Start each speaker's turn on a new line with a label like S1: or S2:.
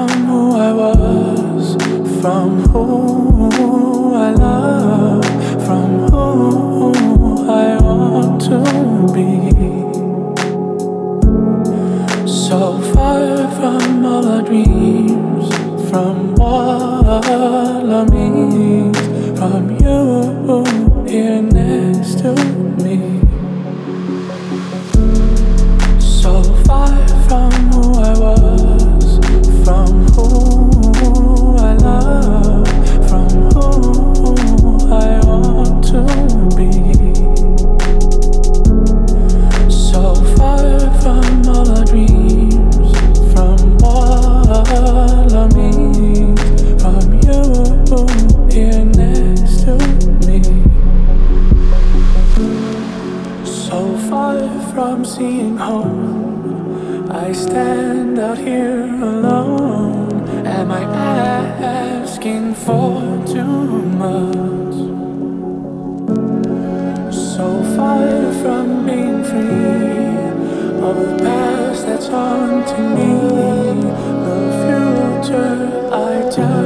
S1: from who I was, from who I love, from who I want to be. So far from all our dreams, from what love means, from you here next to me. So far from who I was, from who I love, from who I want to be. So far from all our dreams, from what love means, from you here next to me. So far from seeing home, I stand out here alone. Am I asking for too much? So far from being free of the past that's haunting me, the future I just